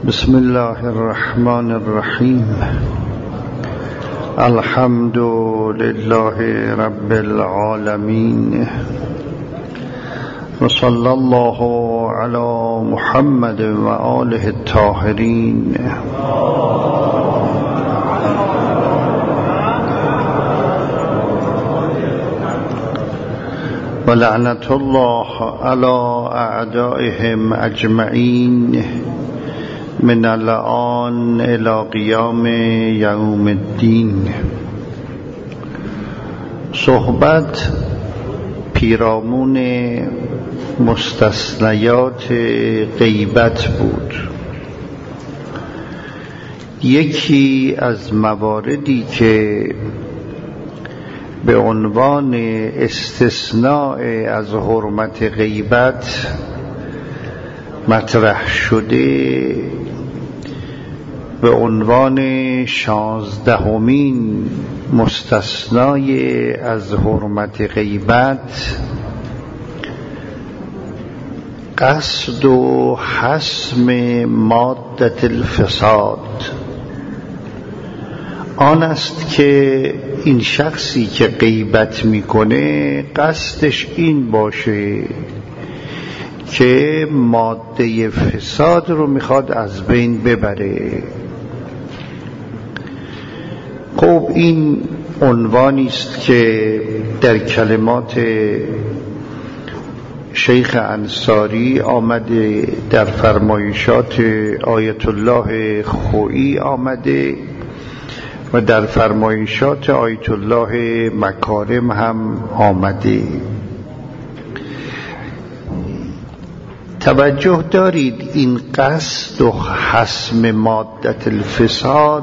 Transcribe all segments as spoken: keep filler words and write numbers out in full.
بسم الله الرحمن الرحیم. الحمد لله رب العالمین و صلی الله علی محمد و آله الطاهرین. و لعنت الله علی اعدائهم اجمعین من الآن الى قیام یوم الدین. صحبت پیرامون مستثنیات غیبت بود. یکی از مواردی که به عنوان استثناء از حرمت غیبت مطرح شده به عنوان شانزدهمین مستثنای از حرمت غیبت قصد و حسم مادة الفساد آن است که این شخصی که غیبت میکنه قصدش این باشه که ماده فساد رو میخواد از بین ببره. خب این عنوانی است که در کلمات شیخ انصاری آمده، در فرمایشات آیت الله خویی آمده و در فرمایشات آیت الله مکارم هم آمده. توجه دارید این قصد و حسم مادة الفساد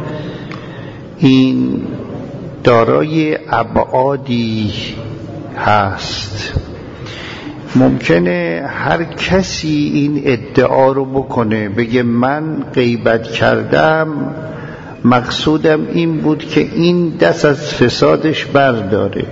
این دارای ابعادی هست. ممکنه هر کسی این ادعا رو بکنه، بگه من غیبت کردم مقصودم این بود که این دست از فسادش برداره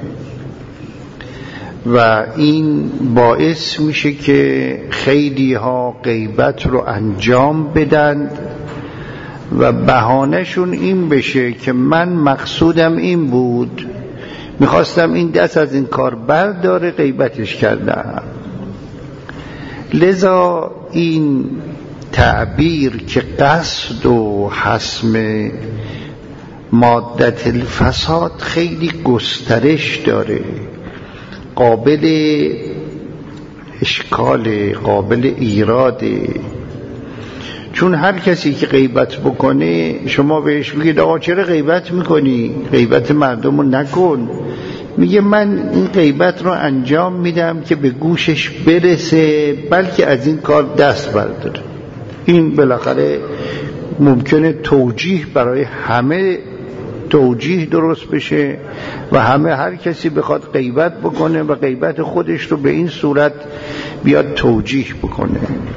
و این باعث میشه که خیلی ها غیبت رو انجام بدن و بهانه‌شون این بشه که من مقصودم این بود، میخواستم این دست از این کار برداره، غیبتش کردم. لذا این تعبیر که قصد و حسم مادة الفساد خیلی گسترش داره، قابل اشکال، قابل ایراده. چون هر کسی که غیبت بکنه شما بهش بگید آقا چرا غیبت میکنی؟ غیبت مردم رو نکن. میگه من این غیبت رو انجام میدم که به گوشش برسه بلکه از این کار دست برداره. این بالاخره ممکنه توجیه برای همه توجیه درست بشه و همه هر کسی بخواد غیبت بکنه و غیبت خودش رو به این صورت بیاد توجیه بکنه.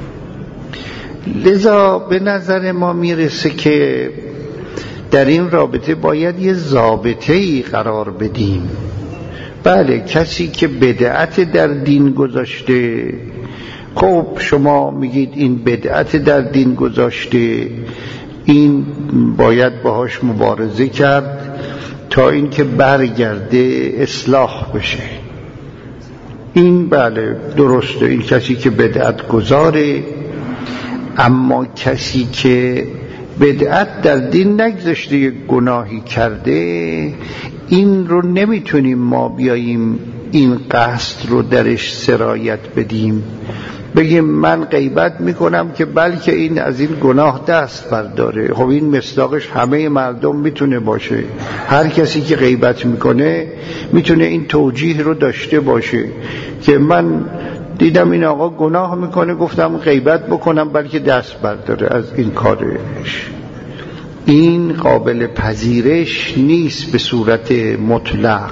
لذا به نظر ما میرسه که در این رابطه باید یه ضابطه‌ای قرار بدیم. بله، کسی که بدعت در دین گذاشته، خب شما میگید این بدعت در دین گذاشته، این باید باهاش مبارزه کرد تا اینکه برگرده اصلاح بشه. این بله درسته، این کسی که بدعت گذاره. اما کسی که بدعت در دین نگذاشته یک گناهی کرده، این رو نمیتونیم ما بیاییم این قصد رو درش سرایت بدیم، بگیم من غیبت میکنم که بلکه این از این گناه دست برداره. خب این مصداقش همه مردم میتونه باشه. هر کسی که غیبت میکنه میتونه این توجیه رو داشته باشه که من دیدم این آقا گناه میکنه، گفتم غیبت بکنم بلکه دست برداره از این کارش. این قابل پذیرش نیست به صورت مطلق.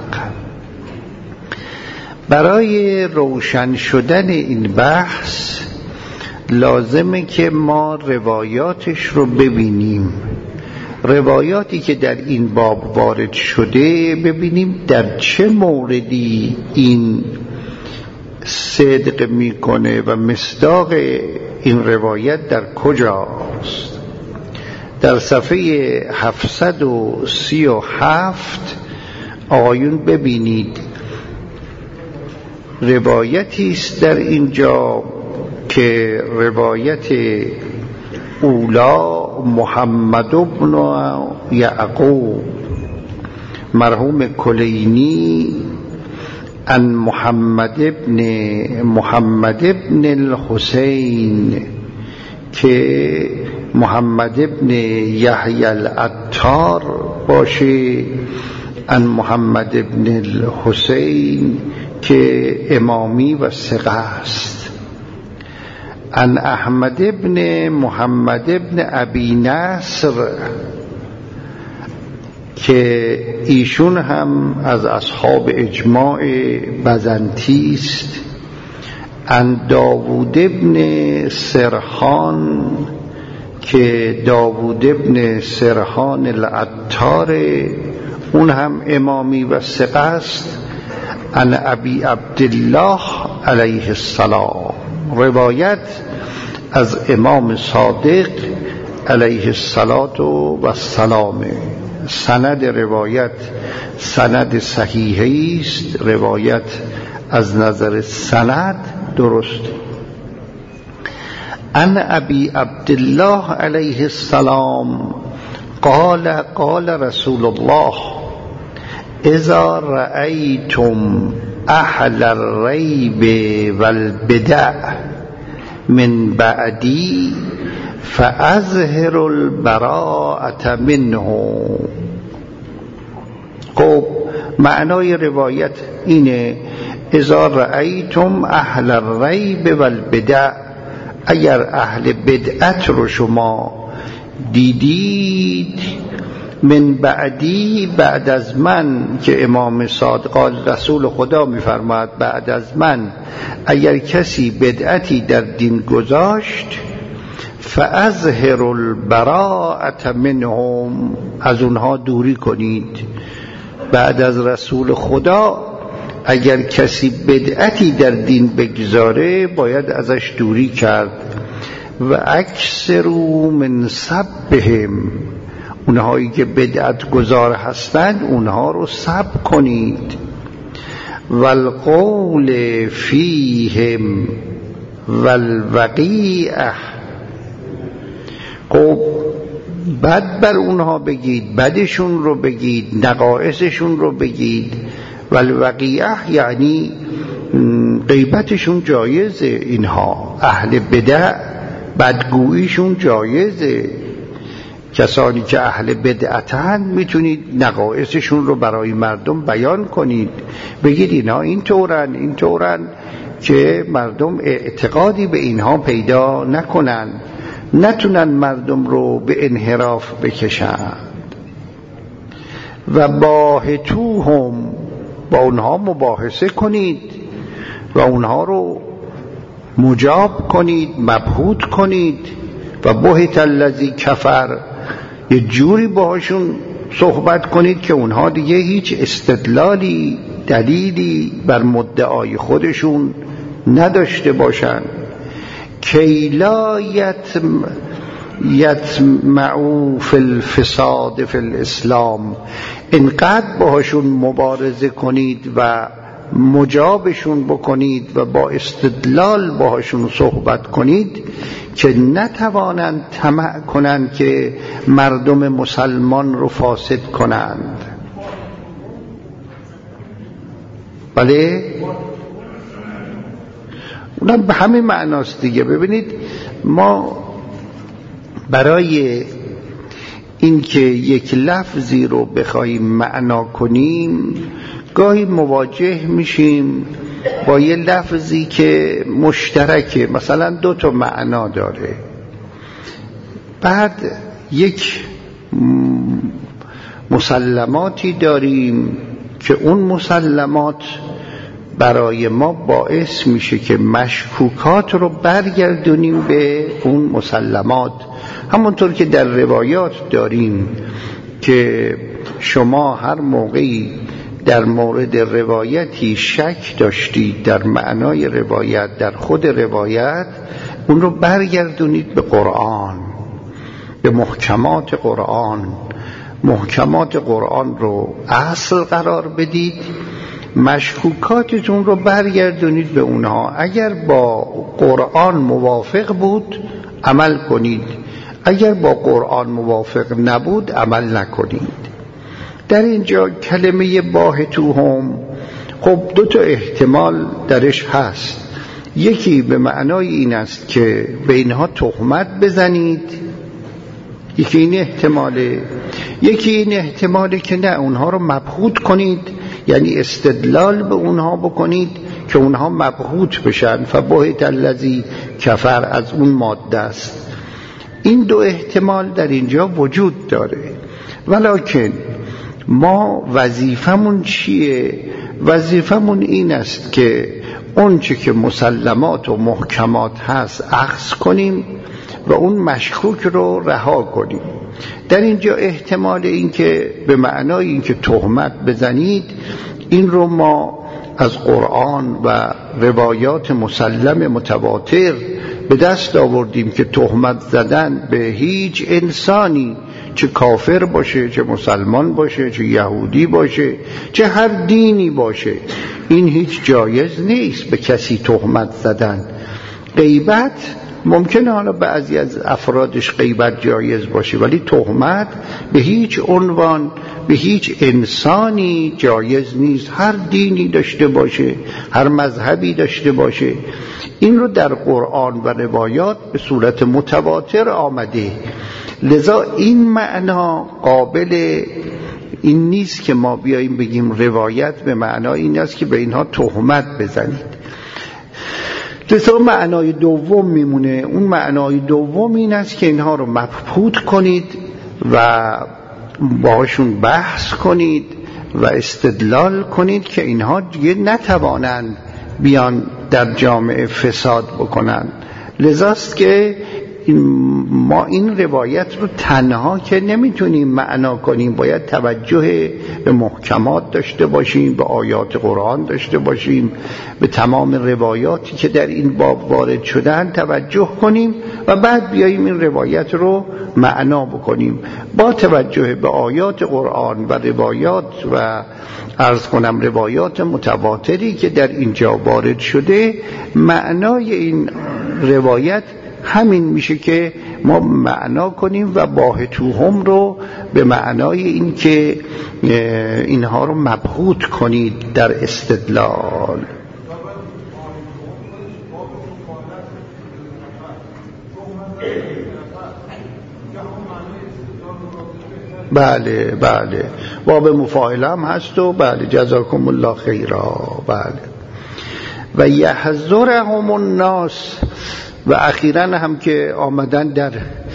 برای روشن شدن این بحث لازمه که ما روایاتش رو ببینیم، روایاتی که در این باب وارد شده، ببینیم در چه موردی این صدق میکنه و مصداق این روایت در کجاست؟ در صفحه هفتصد و سی و هفت آقایون ببینید روایتی است در اینجا که روایت اولا محمد بن یعقوب مرحوم کلینی ان محمد بن محمد بن الحسین که محمد بن یحیی العطار باشه، ان محمد بن الحسین که امامی و ثقه است، ان احمد بن محمد بن ابی نصر که ایشون هم از اصحاب اجماع بزنطی است، ان داوود بن سرحان که داوود بن سرحان العطار اون هم امامی و ثقه است، ان ابی عبدالله علیه السلام روایت از امام صادق علیه السلام. سند روایت سند صحیحی است، روایت از نظر سند درست. ان ابی عبدالله علیه السلام قال قال رسول الله اذا رأیتم اهل الریب والبدع من بعدی فاظهر البراءة منه. خب معنای روایت اینه اذا رأیتم اهل الریب والبدع، اگر اهل بدعت رو شما دیدید من بعدی بعد از من، که امام صادق رسول خدا میفرماد بعد از من اگر کسی بدعتی در دین گذاشت فاظهر البراءة منهم، از اونها دوری کنید. بعد از رسول خدا اگر کسی بدعتی در دین بگذاره باید ازش دوری کرد. و اکثروا من سبهم، اونهایی که بدعت گذار هستند اونها رو سب کنید. والقول فیهم والوقیعه، خب بد بر اونها بگید، بدشون رو بگید، نقائصشون رو بگید. والوقیعه یعنی غیبتشون جایزه، اینها اهل بدع بدگوییشون جایزه. کسانی که اهل بدعتن میتونید نقائصشون رو برای مردم بیان کنید، بگید اینها اینطورن اینطورن که مردم اعتقادی به اینها پیدا نکنن، نتونن مردم رو به انحراف بکشند. و باهتوهم، با اونها مباحثه کنید و اونها رو مجاب کنید، مبهوت کنید. و بهت الذی کفر، یه جوری باهاشون صحبت کنید که اونها دیگه هیچ استدلالی دلیلی بر مدعای خودشون نداشته باشن. کی لا یتم یطمعوا فی الفساد فی الاسلام، اینقدر باهاشون مبارزه کنید و مجابشون بکنید و با استدلال باهاشون صحبت کنید که نتوانند طمع کنند که مردم مسلمان رو فاسد کنند. بله اونم به همین معناست دیگه. ببینید ما برای اینکه یک لفظی رو بخوایم معنا کنیم گاهی مواجه میشیم با یه لفظی که مشترکه، مثلا دو تا معنا داره، بعد یک مسلماتی داریم که اون مسلمات برای ما باعث میشه که مشکوکات رو برگردونیم به اون مسلمات. همونطور که در روایات داریم که شما هر موقعی در مورد روایتی شک داشتید در معنای روایت، در خود روایت، اون رو برگردونید به قرآن، به محکمات قرآن. محکمات قرآن رو اصل قرار بدید، مشکوکاتتون رو برگردونید به اونها. اگر با قرآن موافق بود عمل کنید، اگر با قرآن موافق نبود عمل نکنید. در اینجا کلمه باهتوهم خب دو تا احتمال درش هست. یکی به معنای این است که به اینها تهمت بزنید، یکی این احتماله. یکی این احتماله که نه، اونها رو مبهوت کنید، یعنی استدلال به اونها بکنید که اونها مبهوت بشن. فبهت الذی کفر از اون ماده است. این دو احتمال در اینجا وجود داره. ولکن ما وظیفمون چیه؟ وظیفمون این است که اون چه که مسلمات و محکمات هست اخذ کنیم و اون مشکوک رو رها کنیم. در اینجا احتمال این که به معنای این که تهمت بزنید، این رو ما از قرآن و روایات مسلم متواتر به دست آوردیم که تهمت زدن به هیچ انسانی، چه کافر باشه، چه مسلمان باشه، چه یهودی باشه، چه هر دینی باشه، این هیچ جایز نیست به کسی تهمت زدن. غیبت ممکنه حالا بعضی از افرادش غیبت جایز باشه، ولی تهمت به هیچ عنوان به هیچ انسانی جایز نیست، هر دینی داشته باشه، هر مذهبی داشته باشه. این رو در قرآن و روایات به صورت متواتر آمده. لذا این معنا قابل این نیست که ما بیاییم بگیم روایت به معنای این است که به اینها تهمت بزنید. لذا معنای دوم میمونه. اون معنای دوم این است که اینها رو مبهوت کنید و باهاشون بحث کنید و استدلال کنید که اینها دیگه نتوانند بیان در جامعه فساد بکنن. لذاست که ما این روایت رو تنها که نمیتونیم معنا کنیم، باید توجه به محکمات داشته باشیم، به آیات قرآن داشته باشیم، به تمام روایاتی که در این باب وارد شدن توجه کنیم و بعد بیاییم این روایت رو معنا بکنیم با توجه به آیات قرآن و روایات و عرض کنم روایات متواتری که در اینجا وارد شده. معنای این روایت همین میشه که ما معنا کنیم و باهتوهم رو به معنای این که اینها رو مبهوت کنید در استدلال. بله بله باب مفاعله هم هست و بله جزاکم الله خیرا. بله و یحذرهم الناس. و اخیراً هم که آمدن در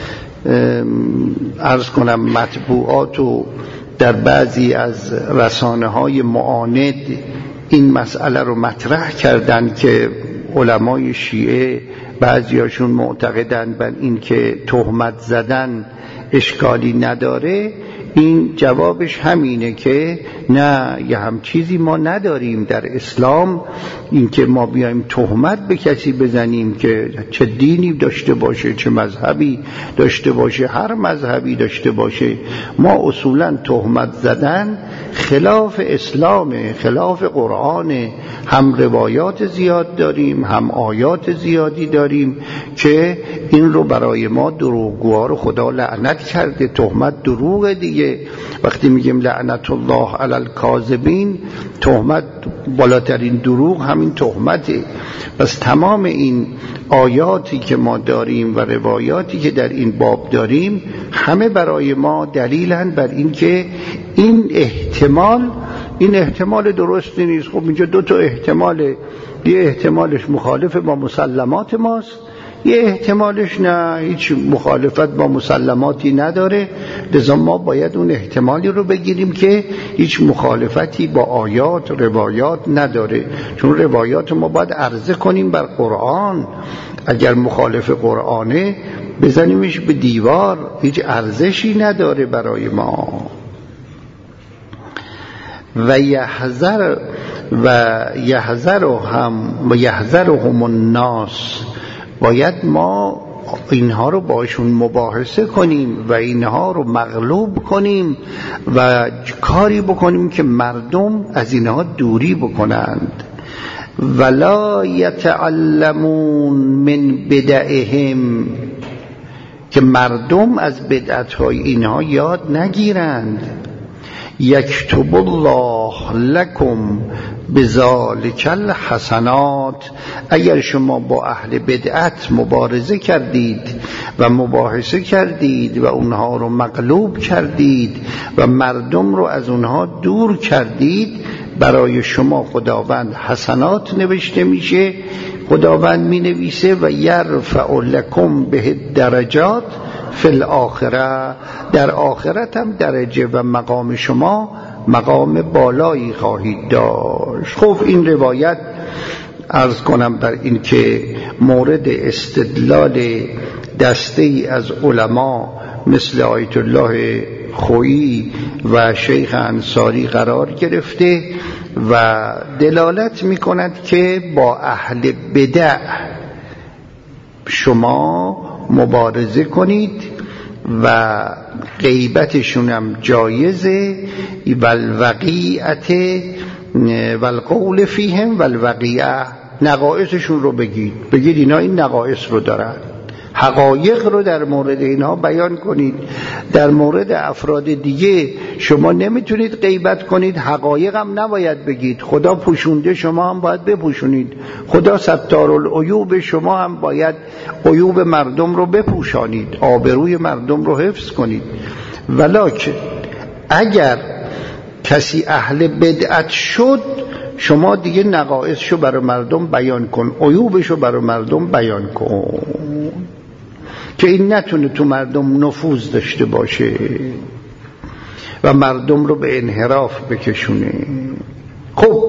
عرض کنم مطبوعات و در بعضی از رسانه های معاند این مسئله رو مطرح کردن که علمای شیعه بعضیاشون معتقدن بر این که تهمت زدن اشکالی نداره. این جوابش همینه که نه، یه هم چیزی ما نداریم در اسلام، این که ما بیایم تهمت به کسی بزنیم که چه دینی داشته باشه، چه مذهبی داشته باشه، هر مذهبی داشته باشه. ما اصولا تهمت زدن خلاف اسلام، خلاف قرآن. هم روایات زیاد داریم، هم آیات زیادی داریم که این رو برای ما دروغگوها رو خدا لعنت کرده. تهمت دروغ دیگه. وقتی میگیم لعنت الله علی الکاذبین، تهمت بالاترین دروغ همین تهمته. پس تمام این آیاتی که ما داریم و روایاتی که در این باب داریم همه برای ما دلیلن بر این که این احتمال این احتمال درستی نیست. خب اینجا دو تا احتماله، یه احتمالش مخالف با مسلمات ماست، یه احتمالش نه، هیچ مخالفت با مسلماتی نداره. لذا ما باید اون احتمالی رو بگیریم که هیچ مخالفتی با آیات روایات نداره، چون روایات ما باید عرضه کنیم بر قرآن. اگر مخالف قرآنه بزنیمش به دیوار، هیچ ارزشی نداره برای ما. و یحذر و یحذرهم و یحذرهم الناس. باید ما اینها رو باشون مباحثه کنیم و اینها رو مغلوب کنیم و کاری بکنیم که مردم از اینها دوری بکنند. ولا یتعلمون من بدعهم، که مردم از بدعت‌های اینها یاد نگیرند. یکتب الله لکم بذالک الحسنات، اگر شما با اهل بدعت مبارزه کردید و مباحثه کردید و اونها رو مغلوب کردید و مردم رو از اونها دور کردید، برای شما خداوند حسنات نوشته میشه. خداوند می نویسه و یرفع لکم به درجات فی الاخره، در آخرت هم درجه و مقام شما مقام بالایی خواهید داشت. خب این روایت عرض کنم بر این که مورد استدلال دسته ای از علما مثل آیت الله خویی و شیخ انصاری قرار گرفته و دلالت می کند که با اهل بدع شما مبارزه کنید و غیبتشون هم جایزه، والوقیعت والقول فیهم والوقیعه، نقائصشون رو بگید بگید اینا این نقائص رو دارن، حقایق رو در مورد اینها بیان کنید. در مورد افراد دیگه شما نمیتونید غیبت کنید، حقایق هم نباید بگید. خدا پوشونده، شما هم باید بپوشونید. خدا ستارالعیوب، شما هم باید عیوب مردم رو بپوشانید، آبروی مردم رو حفظ کنید. ولکن اگر کسی اهل بدعت شد، شما دیگه نقائصشو برای مردم بیان کن، عیوبشو برای مردم بیان کن که این نتونه تو مردم نفوذ داشته باشه و مردم رو به انحراف بکشونه. خب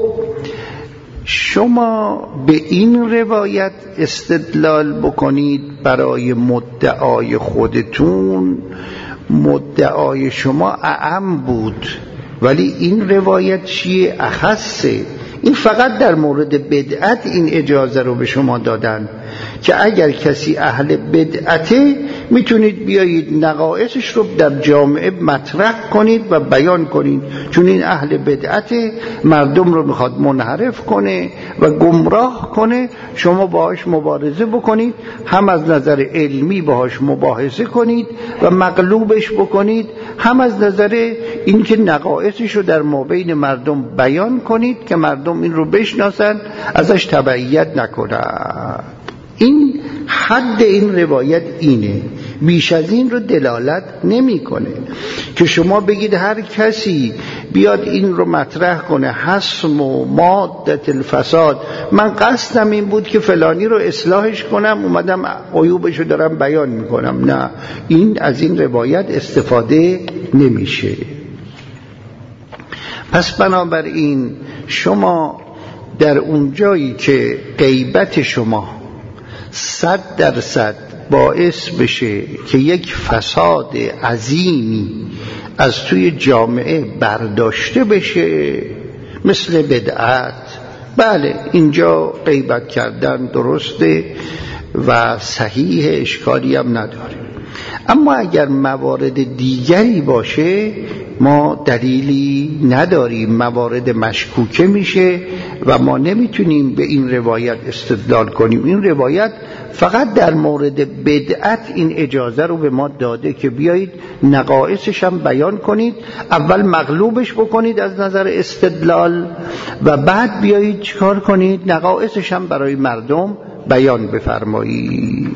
شما به این روایت استدلال بکنید برای مدعای خودتون. مدعای شما اعم بود، ولی این روایت چیه؟ اخصه. این فقط در مورد بدعت این اجازه رو به شما دادن که اگر کسی اهل بدعته میتونید بیایید نقائصش رو در جامعه مطرح کنید و بیان کنید، چون این اهل بدعته، مردم رو میخواد منحرف کنه و گمراه کنه. شما باهاش مبارزه بکنید، هم از نظر علمی باهاش مباحثه کنید و مغلوبش بکنید، هم از نظر اینکه نقائصش رو در مابین مردم بیان کنید که مردم این رو بشناسن، ازش تبعیت نکنن. این حد این روایت اینه، بیش از این رو دلالت نمیکنه که شما بگید هر کسی بیاد این رو مطرح کنه، حسم و مادت الفساد، من قصدم این بود که فلانی رو اصلاحش کنم، اومدم عیوبش رو دارم بیان میکنم. نه، این از این روایت استفاده نمیشه. پس بنابراین شما در اون جایی که غیبت شما صد درصد باعث بشه که یک فساد عظیمی از توی جامعه برداشته بشه، مثل بدعت، بله اینجا غیبت کردن درسته و صحیح، اشکالی هم نداره. اما اگر موارد دیگری باشه ما دلیلی نداریم، موارد مشکوکه میشه و ما نمیتونیم به این روایت استدلال کنیم. این روایت فقط در مورد بدعت این اجازه رو به ما داده که بیایید نقائصش هم بیان کنید، اول مغلوبش بکنید از نظر استدلال و بعد بیایید چیکار کنید؟ نقائصش هم برای مردم بیان بفرمایید.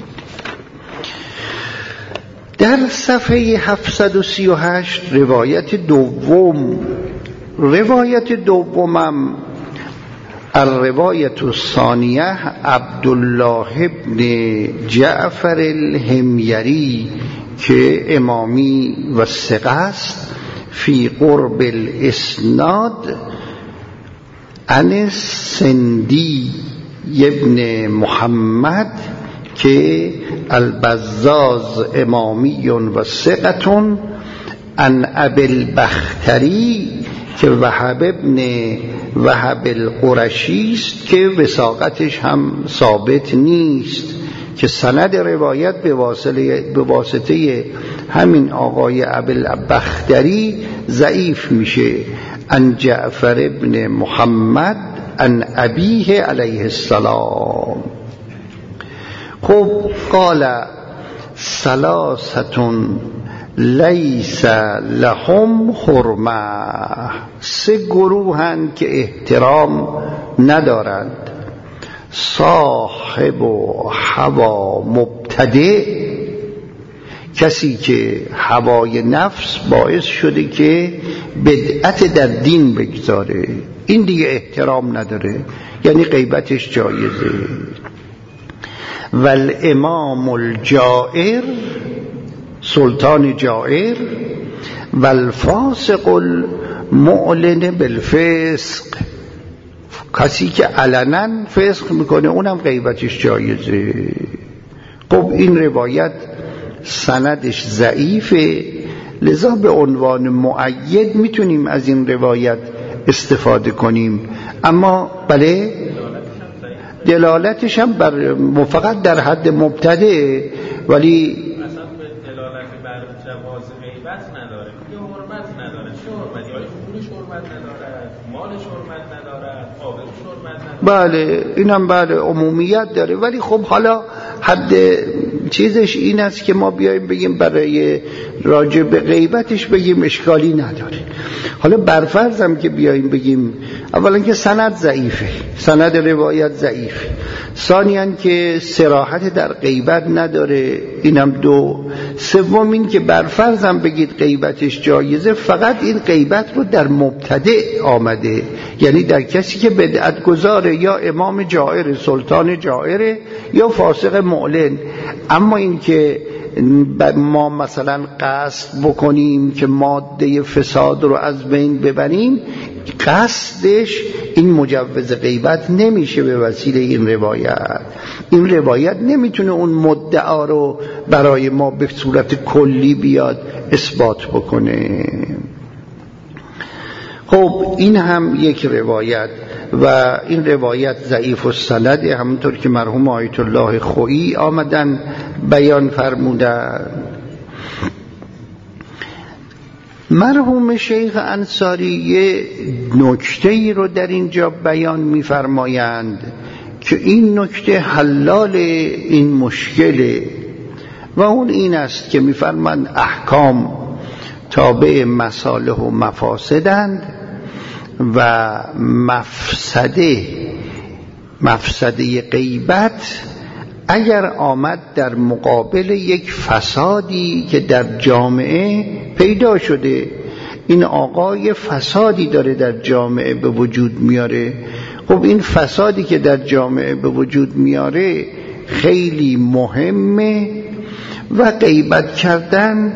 در صفحه هفتصد و سی و هشت روایت دوم، روایت دومم الروایت الثانیه عبدالله ابن جعفر الحمیری که امامی و ثقه است، فی قرب الاسناد عن سندی ابن محمد که البزاز امامی و ثقتون، عن ابی البختری که وهب ابن وهب القرشی است که وثاقتش هم ثابت نیست، که سند روایت به واسطه به واسطه همین آقای ابوالبختری ضعیف میشه. ان جعفر ابن محمد ان ابیه علیه السلام. خب قال ثلاثتون لیس لهم حرمه، سه گروهند که احترام ندارند. صاحب و هوا مبتدع، کسی که هوای نفس باعث شده که بدعت در دین بگذاره، این دیگه احترام نداره، یعنی غیبتش جایزه. والامام الجائر، سلطان جائر. والفاسق المعلن بالفسق، کسی که علنا فسق میکنه اونم غیبتش جایزه. خب این روایت سندش ضعیفه، لذا به عنوان مؤید میتونیم از این روایت استفاده کنیم، اما بله دلالتش هم بر فقط در حد مبتدع، ولی اصلا به دلالت بر جواز غیبت نداره، که حرمت نداره. چه حرمتی؟ آیا پولش حرمت نداره، مالش حرمت نداره، آبروش حرمت نداره؟ بله اینم بله عمومیت داره، ولی خب حالا حد چیزش این است که ما بیایم بگیم برای راجع به غیبتش بگیم اشکالی نداره. حالا برفرضم که بیایم بگیم اولا که سند ضعیفه، سند روایت ضعیفه، ثانیاً که صراحت در غیبت نداره، اینم دو، سوم این که برفرضم بگید غیبتش جایزه، فقط این غیبت رو در مبتدع آمده، یعنی در کسی که بدعت گذاره، یا امام جائر، سلطان جائر، یا فاسق معلن. اما این که ما مثلا قصد بکنیم که ماده فساد رو از بین ببریم، قصدش این مجوز غیبت نمیشه به وسیله این روایت. این روایت نمیتونه اون مدعا رو برای ما به صورت کلی بیاد اثبات بکنه. خب این هم یک روایت، و این روایت ضعیف السند، همونطور که مرحوم آیت الله خویی آمدن بیان فرمودن. مرحوم شیخ انصاری یه نکته‌ای رو در اینجا بیان می‌فرمایند که این نکته حلال این مشکله، و اون این است که می‌فرمایند احکام تابع مصالح و مفاسدند، و مفسده مفسده غیبت اگر آمد در مقابل یک فسادی که در جامعه پیدا شده، این آقای فسادی داره در جامعه به وجود میاره. خب این فسادی که در جامعه به وجود میاره خیلی مهمه، و غیبت کردن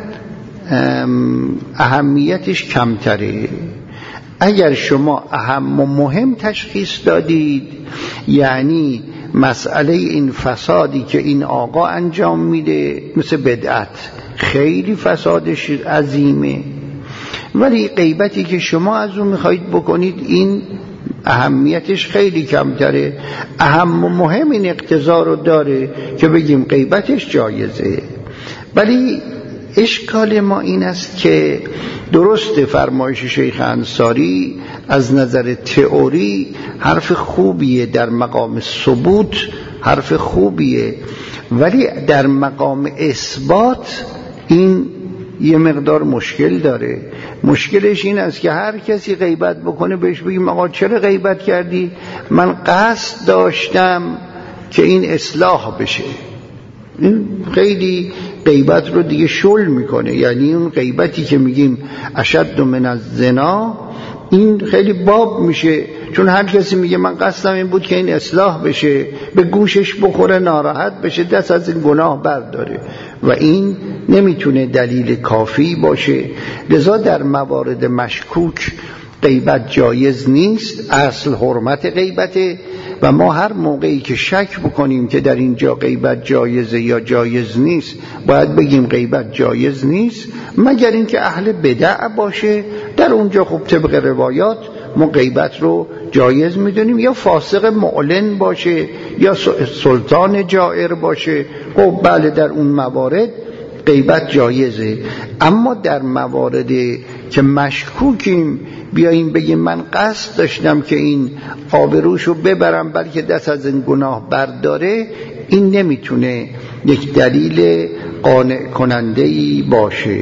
اهمیتش کمتره. اگر شما اهم و مهم تشخیص دادید، یعنی مسئله این فسادی که این آقا انجام میده، مثل بدعت خیلی فسادش عظیمه، ولی غیبتی که شما از اون میخواید بکنید این اهمیتش خیلی کمتره. اهم و مهم این اقتضا رو داره که بگیم غیبتش جایزه. ولی اشکال ما این است که درست فرمایش شیخ انصاری از نظر تئوری حرف خوبیه، در مقام ثبوت حرف خوبیه، ولی در مقام اثبات این یه مقدار مشکل داره. مشکلش این است که هر کسی غیبت بکنه بهش بگیم آقا چرا غیبت کردی؟ من قصد داشتم که این اصلاح بشه. این خیلی غیبت رو دیگه شل میکنه، یعنی اون غیبتی که میگیم اشد من الزنا، این خیلی باب میشه، چون هر کسی میگه من قصدم این بود که این اصلاح بشه، به گوشش بخوره، ناراحت بشه، دست از این گناه برداره، و این نمیتونه دلیل کافی باشه. لذا در موارد مشکوک غیبت جایز نیست، اصل حرمت غیبته، و ما هر موقعی که شک بکنیم که در اینجا غیبت جایزه یا جایز نیست، باید بگیم غیبت جایز نیست، مگر اینکه اهل بدع باشه، در اونجا خب طبق روایات ما غیبت رو جایز میدونیم، یا فاسق معلن باشه یا سلطان جائر باشه، خب بله در اون موارد غیبت جایزه. اما در مواردی که مشکوکیم بیاییم بگیم من قصد داشتم که این آبروشو ببرم بلکه دست از این گناه برداره، این نمیتونه یک دلیل قانع کننده‌ای باشه.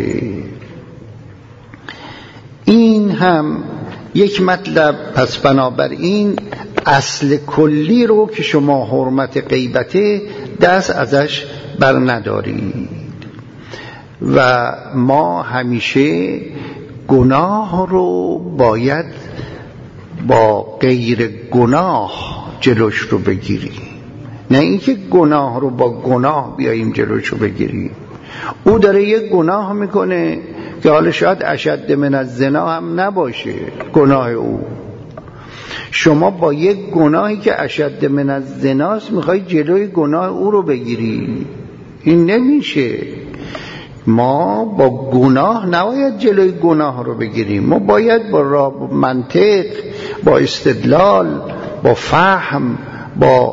این هم یک مطلب. پس بنابراین اصل کلی رو که شما حرمت غیبته دست ازش بر ندارید و ما همیشه گناه رو باید با غیر گناه جلوش رو بگیریم، نه اینکه گناه رو با گناه بیاییم جلوش رو بگیریم. او داره یک گناه میکنه که حالا شاید اشد من الزنا هم نباشه گناه او، شما با یک گناهی که اشد من الزناست میخوای جلوی گناه او رو بگیری، این نمیشه. ما با گناه نباید جلوی گناه رو بگیریم، ما باید با, را با منطق، با استدلال، با فهم، با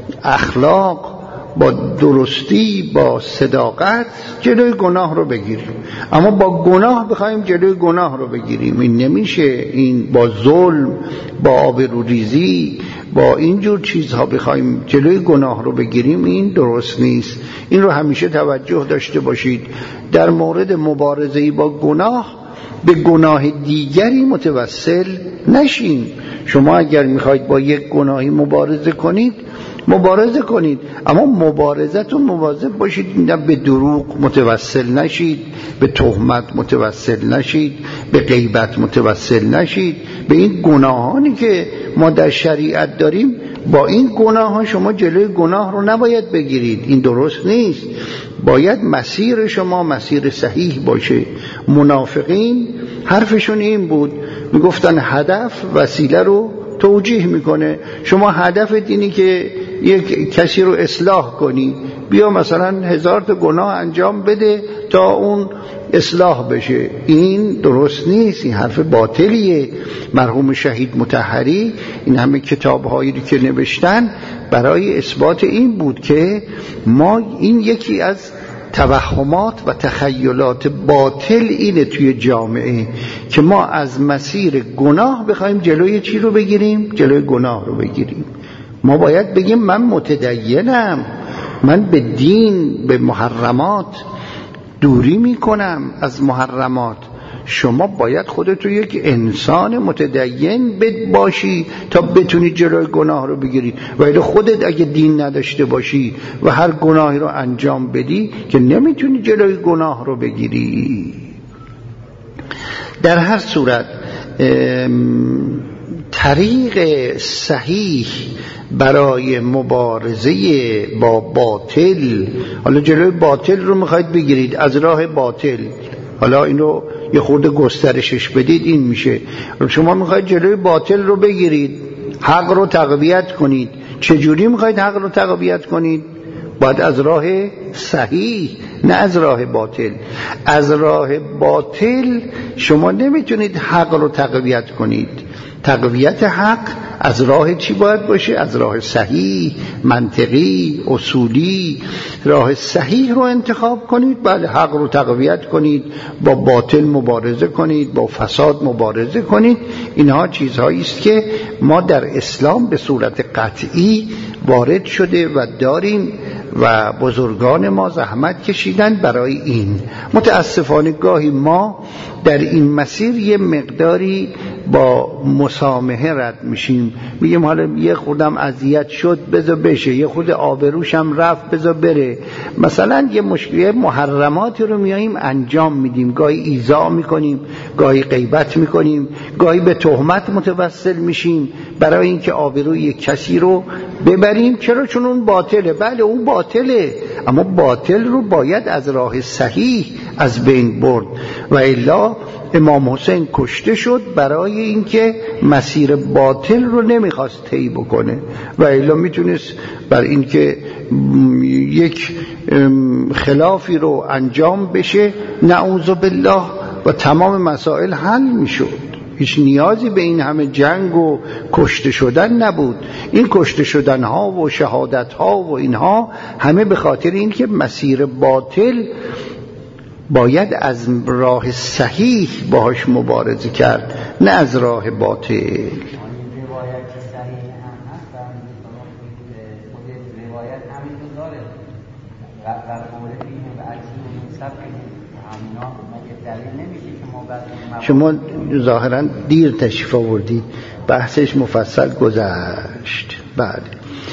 اخلاق، با درستی، با صداقت جلوی گناه رو بگیریم. اما با گناه بخوایم جلوی گناه رو بگیریم این نمیشه. این با ظلم، با آبروریزی، با اینجور چیزها بخوایم جلوی گناه رو بگیریم این درست نیست. این رو همیشه توجه داشته باشید. در مورد مبارزه‌ای با گناه به گناه دیگری متوسل نشین. شما اگر میخواید با یک گناهی مبارزه کنید مبارزه کنید، اما مبارزتون مواظب باشید نه به دروغ متوسل نشید، به تهمت متوسل نشید، به غیبت متوسل نشید. به این گناهانی که ما در شریعت داریم، با این گناه ها شما جلوی گناه رو نباید بگیرید، این درست نیست. باید مسیر شما مسیر صحیح باشه. منافقین حرفشون این بود، میگفتن هدف وسیله رو توجیه میکنه. شما هدف اینی که یک کسی رو اصلاح کنی، بیا مثلا هزار تا گناه انجام بده تا اون اصلاح بشه. این درست نیست، این حرف باطلیه. مرحوم شهید مطهری این همه کتاب‌هایی که نوشتن برای اثبات این بود که ما این یکی از توهمات و تخیلات باطل اینه توی جامعه که ما از مسیر گناه بخوایم جلوی چی رو بگیریم؟ جلوی گناه رو بگیریم. ما باید بگیم من متدینم، من به دین، به محرمات دوری میکنم از محرمات. شما باید خودتو یک انسان متدین باشی تا بتونی جلوی گناه رو بگیری. ولی خودت اگه دین نداشته باشی و هر گناهی رو انجام بدی که نمیتونی جلوی گناه رو بگیری. در هر صورت طریق صحیح برای مبارزه با باطل، حالا جلوی باطل رو میخواید بگیرید از راه باطل، حالا اینو یه خورده گسترشش بدید این میشه. شما میخواید جلوی باطل رو بگیرید، حق رو تقویت کنید. چجوری میخواید حق رو تقویت کنید؟ باید از راه صحیح، نه از راه باطل. از راه باطل شما نمیتونید حق رو تقویت کنید. تقویت حق از راه چی باید باشه؟ از راه صحیح، منطقی، اصولی. راه صحیح رو انتخاب کنید، بله حق رو تقویت کنید، با باطل مبارزه کنید، با فساد مبارزه کنید. اینها چیزهایی است که ما در اسلام به صورت قطعی وارد شده و داریم و بزرگان ما زحمت کشیدن برای این. متاسفانه گاهی ما در این مسیر یه مقداری با مسامحه رد میشیم، میگیم حالا یه خودم اذیت شد بذار بشه، یه خود آبروشم رفت بذار بره. مثلا یه مشکل محرماتی رو میاییم انجام میدیم، گاهی ایذا میکنیم، گاهی غیبت میکنیم، گاهی به تهمت متوسل میشیم برای اینکه آبروی کسی رو ببریم. چرا؟ چون اون باطله. بله اون باطله، اما باطل رو باید از راه صحیح از بین برد. و الا امام حسین کشته شد برای اینکه مسیر باطل رو نمیخواست طی بکنه، و الا میتونست بر اینکه یک خلافی رو انجام بشه نعوذ بالله و تمام مسائل حل میشد. هیچ نیازی به این همه جنگ و کشته شدن نبود. این کشته شدن ها و شهادت ها و اینها همه به خاطر این که مسیر باطل باید از راه صحیح باهاش مبارزه کرد، نه از راه باطل. شما ظاهرا دیر تشریف آوردید، بحثش مفصل گذشت. بله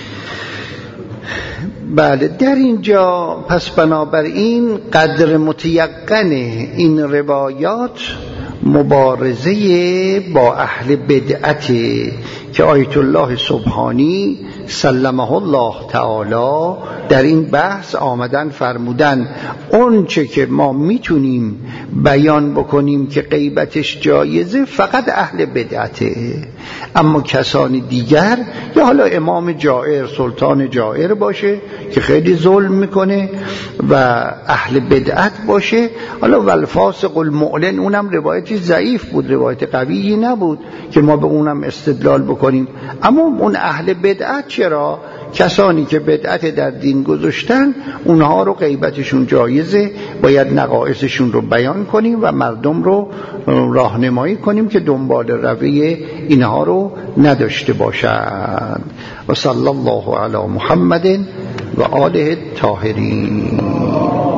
بله در اینجا پس بنابراین قدر متیقن این روایات مبارزه با اهل بدعت که آیت الله سبحانی سلمه الله تعالی در این بحث آمدن فرمودن اون چه که ما میتونیم بیان بکنیم که غیبتش جایزه فقط اهل بدعته، اما کسان دیگر یا حالا امام جائر سلطان جائر باشه که خیلی ظلم میکنه و اهل بدعت باشه، حالا والفاسق المعلن اونم روایتی ضعیف بود، روایت قویی نبود که ما به اونم استدلال بکنیم. اما اون اهل بدعت چرا؟ کسانی که بدعت در دین گذاشتن اونها رو غیبتشون جایزه، باید نقائصشون رو بیان کنیم و مردم رو راهنمایی کنیم که دنبال روی اینها رو نداشته باشند. و صلی الله علی محمد و آله الطاهرین.